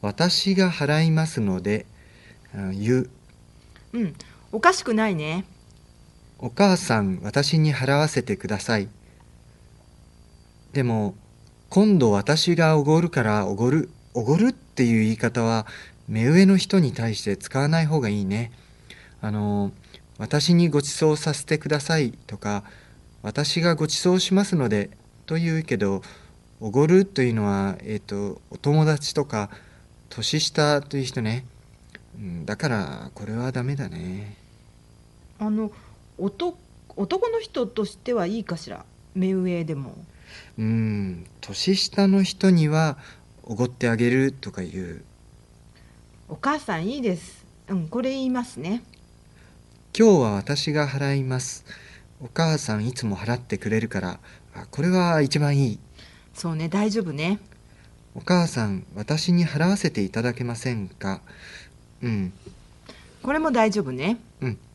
私が払いますので、言う。 うん、おかしくないね。 お母さん、私に払わせてください。でも、今度私がおごるからおごる。おごるっていう言い方は、目上の人に対して使わない方がいいね。私にご馳走させてくださいとか、私がご馳走しますのでと言うけど、おごるというのは、お友達とか、年下という人ね。だからこれはダメだね。 あの、おと男の人としてはいいかしら。目上でも。 年下の人にはおごってあげるとか言う。 お母さんいいです。うん、これ言いますね。 今日は私が払います。お母さんいつも払ってくれるから、これは一番いい。 そうね、大丈夫ね。 お母さん、私に払わせていただけませんか？うん、 これも大丈夫ね。 うん。